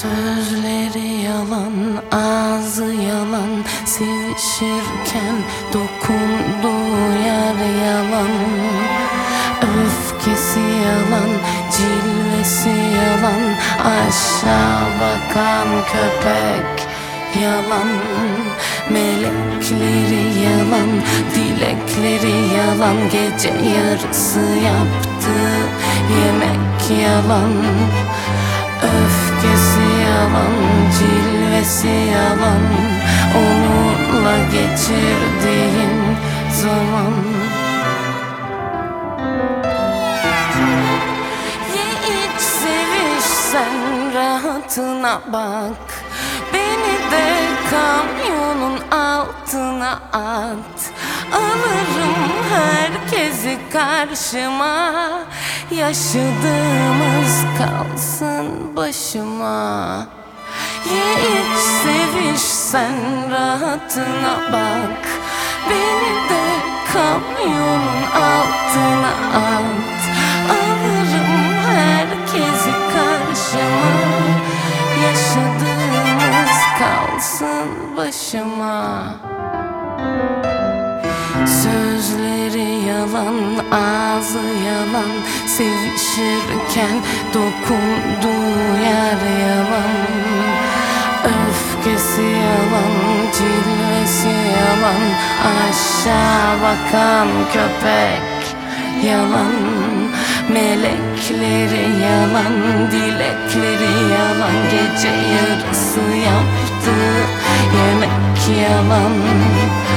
Sözleri yalan, ağzı yalan, sevişirken dokunduğu yer yalan. Öfkesi yalan, cilvesi yalan, aşağı bakan köpek yalan. Melekleri yalan, dilekleri yalan, gece yarısı yaptığı yemek yalan. Öfkesi yalan, cilvesi yalan, onunla geçirdiğin zaman. Hiç sevişsen rahatına bak, beni de kamyonun altına at. Alırım herkesi karşıma, yaşadığımız kalsın başıma. Hiç sevişsen rahatına bak, beni de kamyonun altına at. Alırım herkesi karşıma, yaşadığımız kalsın başıma. Sözleri yalan, ağzı yalan, sevişirken dokunduğu yer yalan. Öfkesi yalan, cilvesi yalan, aşağı bakan köpek yalan. Melekleri yalan, dilekleri yalan, gece yarısı yaptığı yemek yalan.